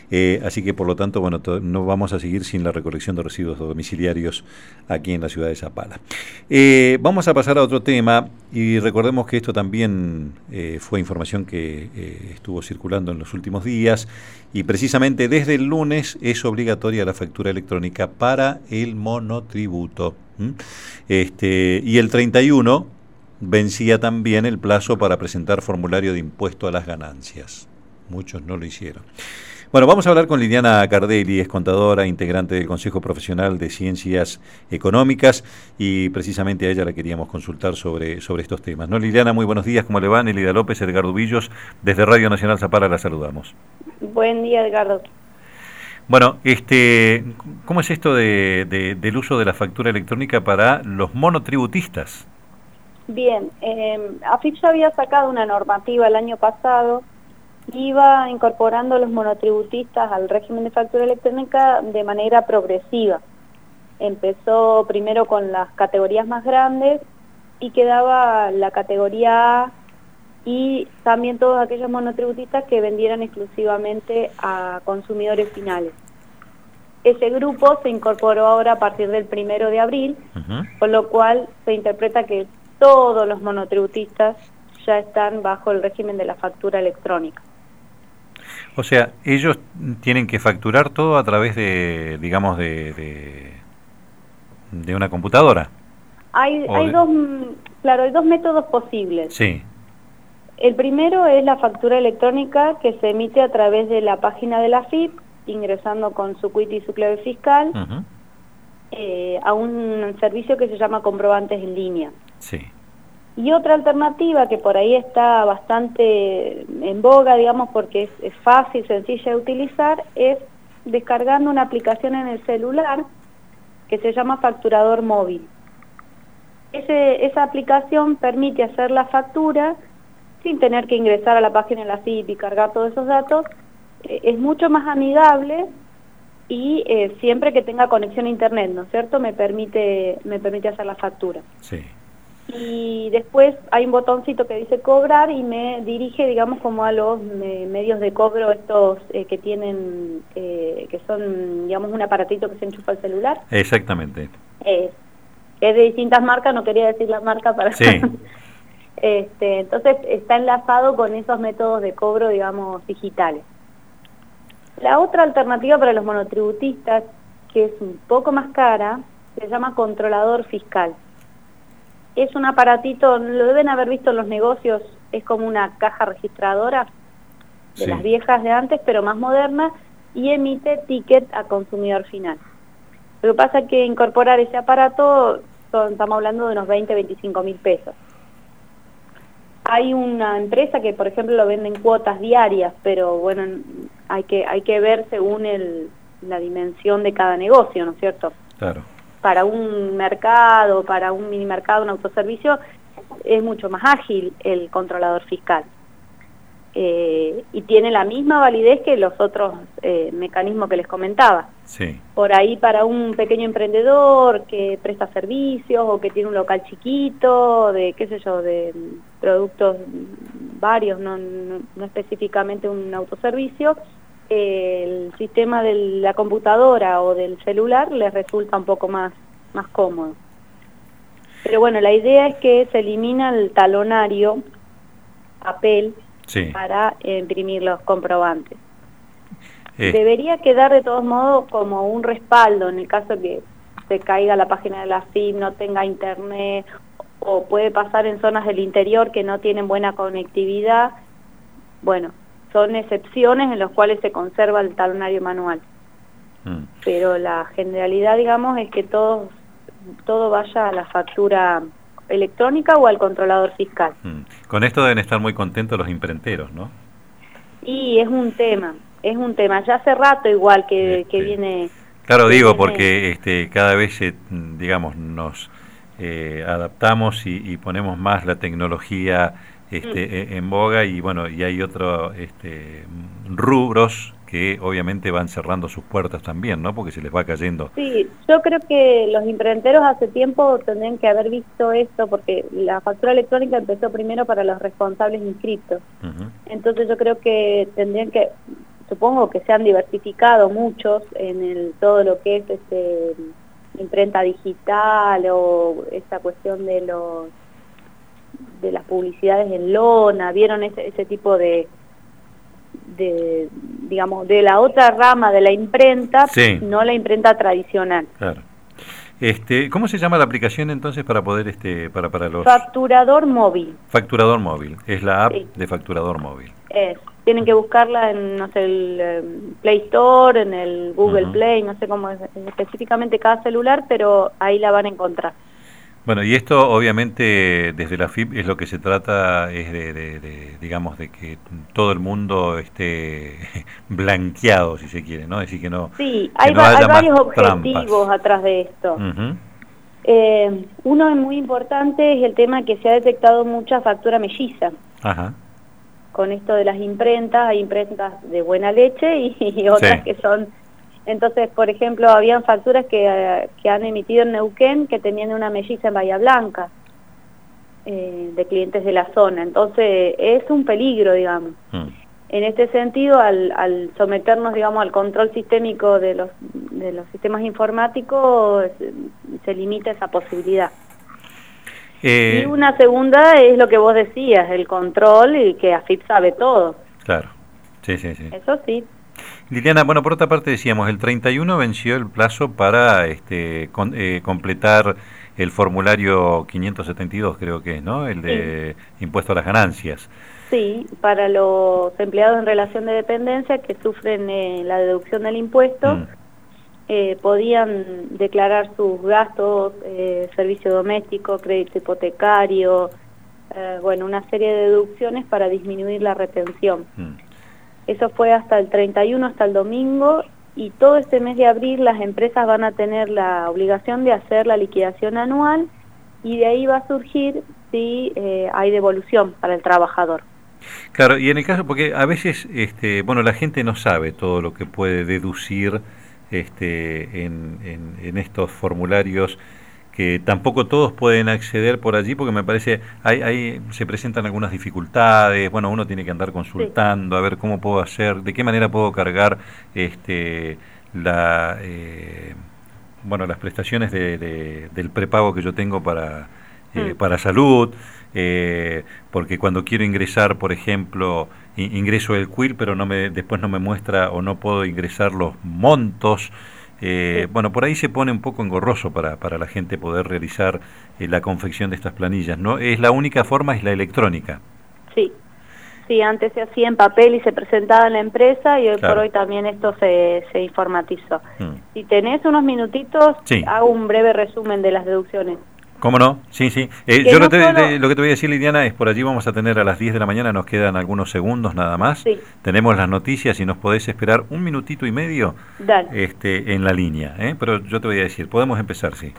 así que por lo tanto, bueno, no vamos a seguir sin la recolección de residuos domiciliarios aquí en la ciudad de Zapala. Vamos a pasar a otro tema y recordemos que esto también fue información que estuvo circulando en los últimos días y precisamente desde el lunes es obligatoria la factura electrónica para el monotributo. Y el 31 vencía también el plazo para presentar formulario de impuesto a las ganancias. Muchos no lo hicieron. Bueno, vamos a hablar con Liliana Cardelli, es contadora, integrante del Consejo Profesional de Ciencias Económicas, y precisamente a ella la queríamos consultar sobre estos temas. ¿No, Liliana? Muy buenos días, ¿cómo le va? Nelida López, Edgardo Villos, desde Radio Nacional Zapala la saludamos. Buen día, Edgardo. Bueno, ¿cómo es esto del uso de la factura electrónica para los monotributistas? Bien, AFIP ya había sacado una normativa el año pasado, iba incorporando a los monotributistas al régimen de factura electrónica de manera progresiva. Empezó primero con las categorías más grandes y quedaba la categoría A y también todos aquellos monotributistas que vendieran exclusivamente a consumidores finales. Ese grupo se incorporó ahora a partir del 1 de abril, con lo cual se interpreta que todos los monotributistas ya están bajo el régimen de la factura electrónica. O sea, ellos tienen que facturar todo a través de, digamos, de una computadora. Hay dos métodos posibles. Sí. El primero es la factura electrónica que se emite a través de la página de la AFIP, ingresando con su CUIT y su clave fiscal, a un servicio que se llama comprobantes en línea. Sí. Y otra alternativa que por ahí está bastante en boga, digamos, porque es fácil, sencilla de utilizar, es descargando una aplicación en el celular que se llama Facturador Móvil. Esa aplicación permite hacer la factura sin tener que ingresar a la página de la CIP y cargar todos esos datos. Es mucho más amigable y siempre que tenga conexión a internet, ¿no es cierto? Me permite hacer la factura. Sí. Y después hay un botoncito que dice cobrar y me dirige, digamos, como a los medios de cobro estos que tienen, que son, digamos, un aparatito que se enchufa al celular. Exactamente. Es de distintas marcas, no quería decir la marca para... Sí. Entonces está enlazado con esos métodos de cobro, digamos, digitales. La otra alternativa para los monotributistas, que es un poco más cara, se llama controlador fiscal. Es un aparatito, lo deben haber visto en los negocios, es como una caja registradora de las viejas de antes, pero más moderna, y emite ticket a consumidor final. Lo que pasa es que incorporar ese aparato, estamos hablando de unos 20-25 mil pesos. Hay una empresa que, por ejemplo, lo vende en cuotas diarias, pero bueno, hay que ver según la dimensión de cada negocio, ¿no es cierto? Claro. Para un mercado, para un mini mercado, un autoservicio, es mucho más ágil el controlador fiscal. Y tiene la misma validez que los otros mecanismos que les comentaba. Sí. Por ahí para un pequeño emprendedor que presta servicios o que tiene un local chiquito, de qué sé yo, de productos varios, no específicamente un autoservicio, el sistema de la computadora o del celular les resulta un poco más cómodo. Pero bueno, la idea es que se elimina el talonario, papel, para imprimir los comprobantes. Debería quedar de todos modos como un respaldo en el caso que se caiga la página de la FIP, no tenga internet, o puede pasar en zonas del interior que no tienen buena conectividad. Bueno, son excepciones en las cuales se conserva el talonario manual. Pero la generalidad, digamos, es que todo vaya a la factura electrónica o al controlador fiscal. Con esto deben estar muy contentos los imprenteros, ¿no? Y es un tema, ya hace rato igual que viene... Claro, digo, porque cada vez, digamos, nos adaptamos y ponemos más la tecnología en boga y bueno, y hay otros rubros que obviamente van cerrando sus puertas también, ¿no? Porque se les va cayendo. Sí, yo creo que los imprenteros hace tiempo tendrían que haber visto esto, porque la factura electrónica empezó primero para los responsables inscriptos. Entonces yo creo que supongo que se han diversificado muchos en todo lo que es imprenta digital o esa cuestión de las publicidades en lona, vieron ese tipo de digamos, de la otra rama de la imprenta, sí, no la imprenta tradicional. Claro. ¿Cómo se llama la aplicación entonces para poder para los Facturador móvil. Facturador móvil, es la app Sí. de Facturador móvil. Tienen que buscarla en, no sé, el Play Store, en el Google Play, no sé cómo es específicamente cada celular, pero ahí la van a encontrar. Bueno, y esto obviamente desde la FIP es lo que se trata, es digamos, de que todo el mundo esté blanqueado, si se quiere, ¿no? Es decir, que no. Sí, hay varios objetivos trampas atrás de esto. Uno muy importante es el tema que se ha detectado mucha factura melliza. Ajá. Con esto de las imprentas, hay imprentas de buena leche y otras Sí. que son... Entonces, por ejemplo, habían facturas que han emitido en Neuquén que tenían una melliza en Bahía Blanca, de clientes de la zona. Entonces, es un peligro, digamos. En este sentido, al someternos, digamos, al control sistémico de los sistemas informáticos, se limita esa posibilidad. Y una segunda es lo que vos decías, el control y que AFIP sabe todo. Claro, sí, sí, sí. Eso sí. Liliana, bueno, por otra parte decíamos, el 31 venció el plazo para completar el formulario 572, creo que es, ¿no? El de impuesto a las ganancias. Sí, para los empleados en relación de dependencia que sufren la deducción del impuesto, podían declarar sus gastos, servicio doméstico, crédito hipotecario, bueno, una serie de deducciones para disminuir la retención. Eso fue hasta el 31, hasta el domingo, y todo este mes de abril las empresas van a tener la obligación de hacer la liquidación anual, y de ahí va a surgir si hay devolución para el trabajador. Claro, y en el caso, porque a veces, bueno, la gente no sabe todo lo que puede deducir en estos formularios, que tampoco todos pueden acceder por allí, porque me parece, ahí se presentan algunas dificultades. Bueno, uno tiene que andar consultando, a ver cómo puedo hacer, de qué manera puedo cargar bueno, las prestaciones del prepago que yo tengo para salud, porque cuando quiero ingresar, por ejemplo, ingreso el CUIL, pero después no me muestra o no puedo ingresar los montos. Bueno, por ahí se pone un poco engorroso para la gente poder realizar la confección de estas planillas, ¿no? Es la única forma, es la electrónica. Sí, sí, antes se hacía en papel y se presentaba en la empresa, y hoy por hoy también esto se informatizó. Si tenés unos minutitos, hago un breve resumen de las deducciones. ¿Cómo no? Sí, sí. Yo lo que te voy a decir, Liliana, es por allí vamos a tener a las 10 de la mañana, nos quedan algunos segundos nada más. Tenemos las noticias y nos podés esperar un minutito y medio en la línea. Pero yo te voy a decir, podemos empezar, sí.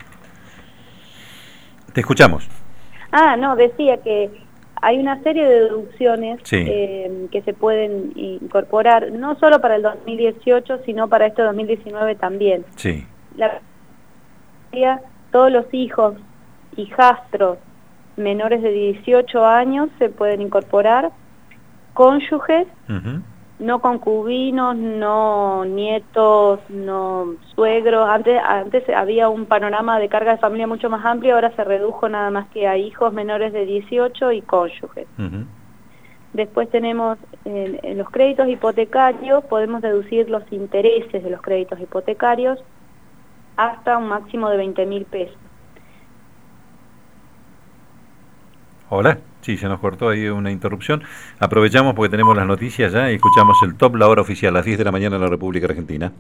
Te escuchamos. No, decía que hay una serie de deducciones que se pueden incorporar, no solo para el 2018, sino para este 2019 también. Sí. Todos los hijos, hijastros menores de 18 años se pueden incorporar, cónyuges, no concubinos, no nietos, no suegros. Antes había un panorama de carga de familia mucho más amplio, ahora se redujo nada más que a hijos menores de 18 y cónyuges. Después tenemos en los créditos hipotecarios, podemos deducir los intereses de los créditos hipotecarios hasta un máximo de 20.000 pesos. Hola, sí, se nos cortó ahí una interrupción. Aprovechamos porque tenemos las noticias ya y escuchamos el top, la hora oficial, a las 10 de la mañana en la República Argentina.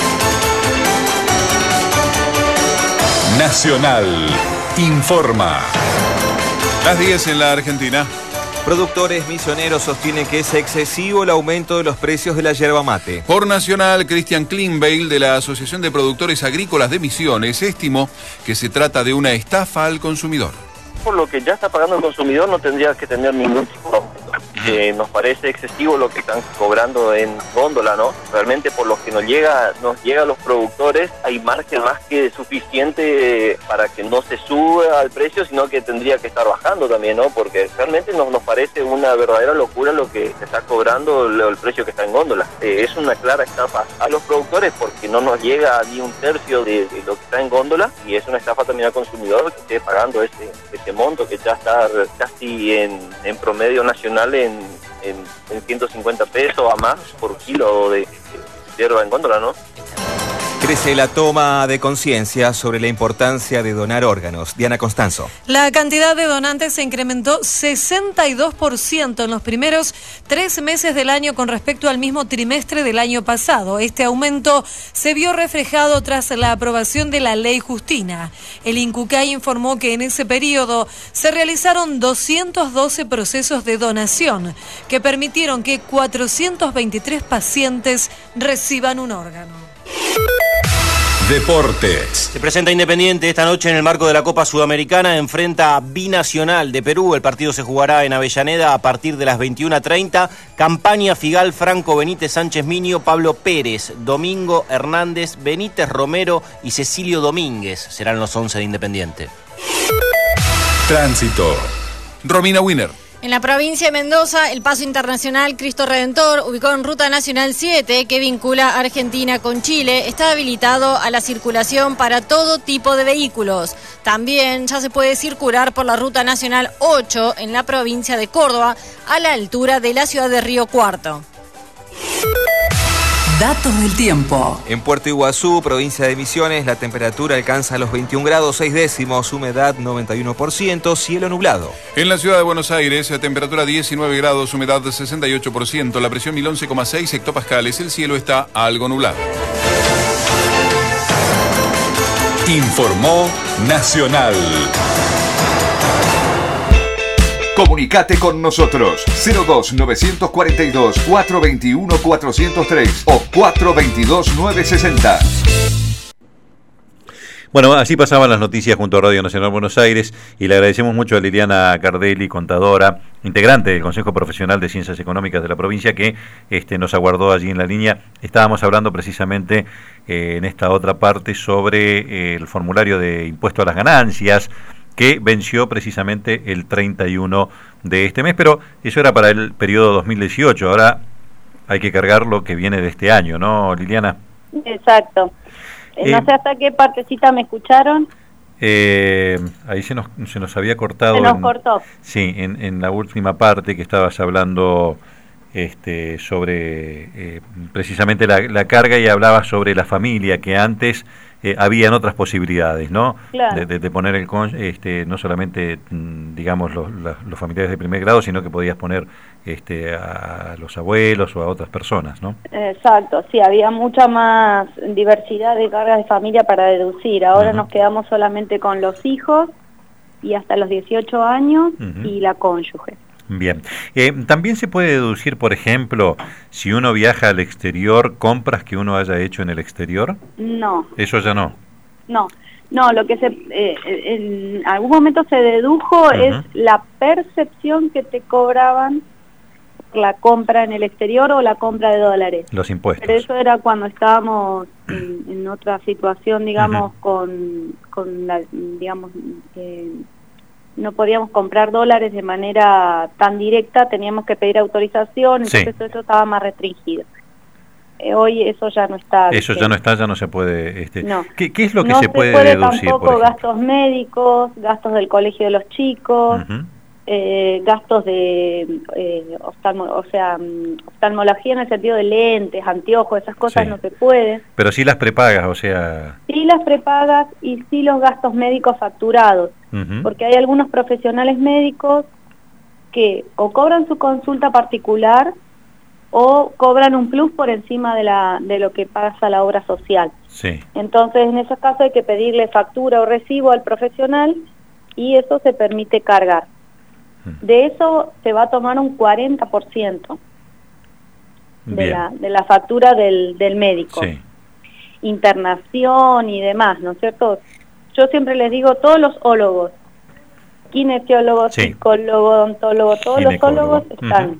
Nacional informa. Las 10 en la Argentina. Productores misioneros sostienen que es excesivo el aumento de los precios de la yerba mate. Por Nacional, Cristian Klingbeil, de la Asociación de Productores Agrícolas de Misiones, estimó que se trata de una estafa al consumidor. Por lo que ya está pagando el consumidor no tendría que tener ningún tipo de aumento. Nos parece excesivo lo que están cobrando en góndola, ¿no? Realmente por lo que nos llega a los productores, hay margen más que suficiente para que no se suba al precio, sino que tendría que estar bajando también, ¿no? Porque realmente nos parece una verdadera locura lo que se está cobrando, el precio que está en góndola. Es una clara estafa a los productores porque no nos llega ni un tercio de lo que está en góndola, y es una estafa también al consumidor que esté pagando ese monto que ya está casi en promedio nacional en 150 pesos a más por kilo de hierba en góndola, ¿no? Crece la toma de conciencia sobre la importancia de donar órganos. Diana Constanzo. La cantidad de donantes se incrementó 62% en los primeros 3 meses del año con respecto al mismo trimestre del año pasado. Este aumento se vio reflejado tras la aprobación de la Ley Justina. El INCUCAI informó que en ese periodo se realizaron 212 procesos de donación que permitieron que 423 pacientes reciban un órgano. Deportes. Se presenta Independiente esta noche en el marco de la Copa Sudamericana. Enfrenta a Binacional de Perú. El partido se jugará en Avellaneda a partir de las 21:30. Campaña: Figal, Franco, Benítez, Sánchez Minio, Pablo Pérez, Domingo Hernández, Benítez Romero y Cecilio Domínguez serán los 11 de Independiente. Tránsito. Romina Wiener. En la provincia de Mendoza, el paso internacional Cristo Redentor, ubicado en Ruta Nacional 7, que vincula Argentina con Chile, está habilitado a la circulación para todo tipo de vehículos. También ya se puede circular por la Ruta Nacional 8 en la provincia de Córdoba, a la altura de la ciudad de Río Cuarto. Datos del tiempo. En Puerto Iguazú, provincia de Misiones, la temperatura alcanza los 21 grados 6 décimos, humedad 91%, cielo nublado. En la ciudad de Buenos Aires, temperatura 19 grados, humedad 68%, la presión 1011,6 hectopascales, el cielo está algo nublado. Informó Nacional. Comunicate con nosotros 02-942-421-403 o 422-960. Bueno, así pasaban las noticias junto a Radio Nacional Buenos Aires, y le agradecemos mucho a Liliana Cardelli, contadora, integrante del Consejo Profesional de Ciencias Económicas de la provincia, que nos aguardó allí en la línea. Estábamos hablando precisamente en esta otra parte sobre el formulario de impuesto a las ganancias, que venció precisamente el 31 de este mes, pero eso era para el periodo 2018, ahora hay que cargar lo que viene de este año, ¿no, Liliana? Exacto. No sé hasta qué partecita me escucharon. Ahí se nos había cortado. Se nos cortó. Sí, en la última parte que estabas hablando sobre precisamente la carga, y hablabas sobre la familia, que antes habían otras posibilidades, ¿no? Claro. De poner no solamente, digamos, los familiares de primer grado, sino que podías poner a los abuelos o a otras personas, ¿no? Exacto, sí, había mucha más diversidad de cargas de familia para deducir. Ahora nos quedamos solamente con los hijos y hasta los 18 años y la cónyuge. Bien. También se puede deducir, por ejemplo, si uno viaja al exterior, compras que uno haya hecho en el exterior. No. Eso ya no. No, lo que en algún momento se dedujo es la percepción que te cobraban por la compra en el exterior o la compra de dólares. Los impuestos. Pero eso era cuando estábamos en otra situación, digamos, con la, digamos, no podíamos comprar dólares de manera tan directa, teníamos que pedir autorización, entonces eso estaba más restringido. Hoy eso ya no está. Eso ya no está, ya no se puede. No. ¿Qué es lo que no se puede deducir? Tampoco gastos médicos, gastos del colegio de los chicos, gastos de oftalmología en el sentido de lentes, anteojos, esas cosas no se pueden. Pero sí las prepagas, o sea. Sí las prepagas y sí los gastos médicos facturados, porque hay algunos profesionales médicos que o cobran su consulta particular o cobran un plus por encima de lo que pasa la obra social. Sí. Entonces, en esos casos hay que pedirle factura o recibo al profesional y eso se permite cargar. De eso se va a tomar un 40% de la factura del médico. Sí. Internación y demás, ¿no es cierto? Yo siempre les digo, todos los ólogos, kinesiólogos, psicólogos, odontólogos, todos los ólogos están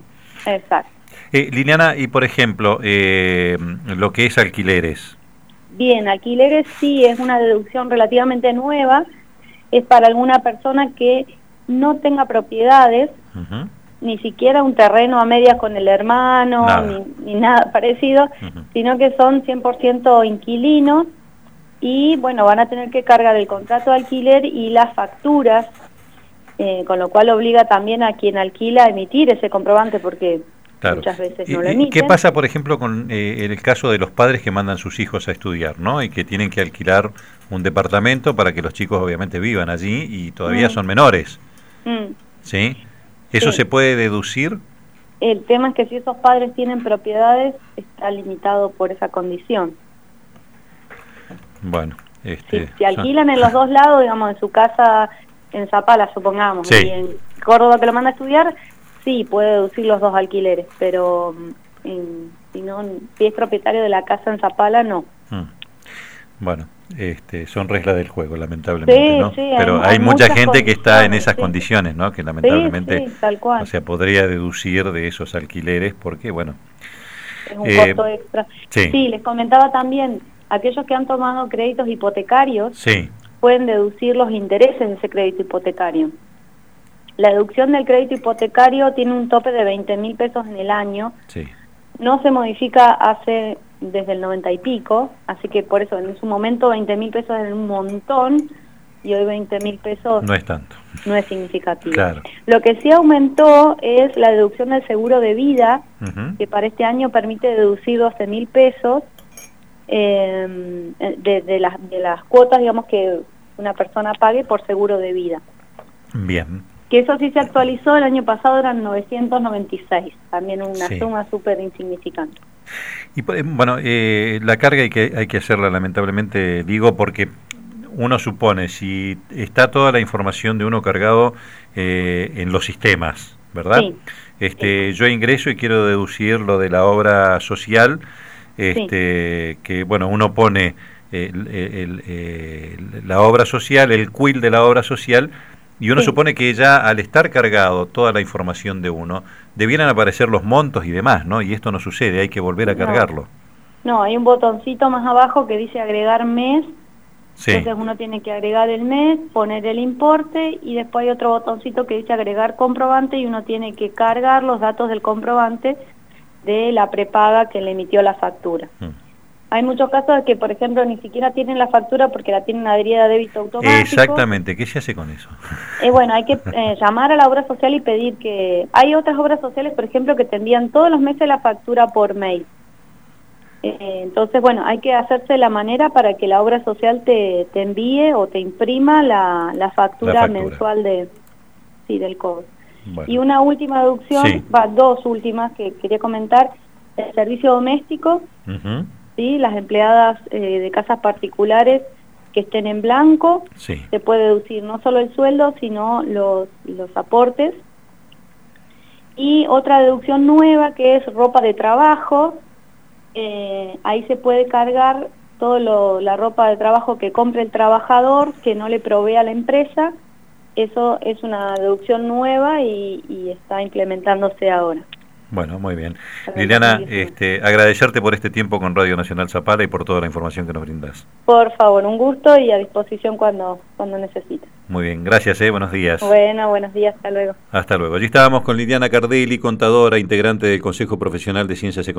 Exacto. Liliana, y por ejemplo, lo que es alquileres. Bien, alquileres sí es una deducción relativamente nueva, es para alguna persona que no tenga propiedades, ni siquiera un terreno a medias con el hermano, ni nada parecido, sino que son 100% inquilinos y bueno, van a tener que cargar el contrato de alquiler y las facturas, con lo cual obliga también a quien alquila a emitir ese comprobante porque muchas veces no lo emiten. ¿Qué pasa, por ejemplo, con el caso de los padres que mandan sus hijos a estudiar, ¿no? Y que tienen que alquilar un departamento para que los chicos obviamente vivan allí y todavía son menores? ¿Sí? ¿Eso se puede deducir? El tema es que si esos padres tienen propiedades, está limitado por esa condición. Bueno, si alquilan en los dos lados, digamos, en su casa en Zapala, supongamos, y en Córdoba que lo manda a estudiar, sí, puede deducir los dos alquileres, pero si es propietario de la casa en Zapala, no. Bueno, son reglas del juego, lamentablemente, ¿no? Pero hay mucha gente que está en esas condiciones, ¿no? Que lamentablemente, tal cual. o sea, podría deducir de esos alquileres porque, bueno... Es un costo extra. Sí, les comentaba también, aquellos que han tomado créditos hipotecarios pueden deducir los intereses de ese crédito hipotecario. La deducción del crédito hipotecario tiene un tope de 20.000 pesos en el año. No se modifica desde el 90 y pico, así que por eso en su momento 20.000 pesos es un montón y hoy 20.000 pesos no es tanto, no es significativo. Lo que sí aumentó es la deducción del seguro de vida, que para este año permite deducir 12.000 pesos de las cuotas, digamos, que una persona pague por seguro de vida. Bien. Que eso sí se actualizó, el año pasado eran 996, también una suma súper insignificante. Y bueno, la carga hay que hacerla, lamentablemente, digo, porque uno supone, si está toda la información de uno cargado en los sistemas, ¿verdad? Yo ingreso y quiero deducir lo de la obra social, que bueno, uno pone la obra social, el quill de la obra social, y uno supone que ya al estar cargado toda la información de uno, debieran aparecer los montos y demás, ¿no? Y esto no sucede, hay que volver a cargarlo. No, hay un botoncito más abajo que dice agregar mes, entonces uno tiene que agregar el mes, poner el importe, y después hay otro botoncito que dice agregar comprobante, y uno tiene que cargar los datos del comprobante de la prepaga que le emitió la factura. Hay muchos casos de que, por ejemplo, ni siquiera tienen la factura porque la tienen adherida a débito automático. Exactamente, ¿qué se hace con eso? Bueno, hay que llamar a la obra social y pedir que... Hay otras obras sociales, por ejemplo, que te envían todos los meses la factura por mail. Entonces, bueno, hay que hacerse la manera para que la obra social te envíe o te imprima la factura mensual del cobro. Bueno. Y una última deducción, dos últimas que quería comentar, el servicio doméstico, las empleadas de casas particulares que estén en blanco, se puede deducir no solo el sueldo, sino los aportes. Y otra deducción nueva que es ropa de trabajo, ahí se puede cargar toda la ropa de trabajo que compre el trabajador, que no le provee a la empresa. Eso es una deducción nueva y está implementándose ahora. Bueno, muy bien. Liliana, agradecerte por este tiempo con Radio Nacional Zapala y por toda la información que nos brindas. Por favor, un gusto y a disposición cuando necesite. Muy bien, gracias, buenos días. Bueno, buenos días, hasta luego. Hasta luego. Allí estábamos con Liliana Cardelli, contadora, integrante del Consejo Profesional de Ciencias Económicas.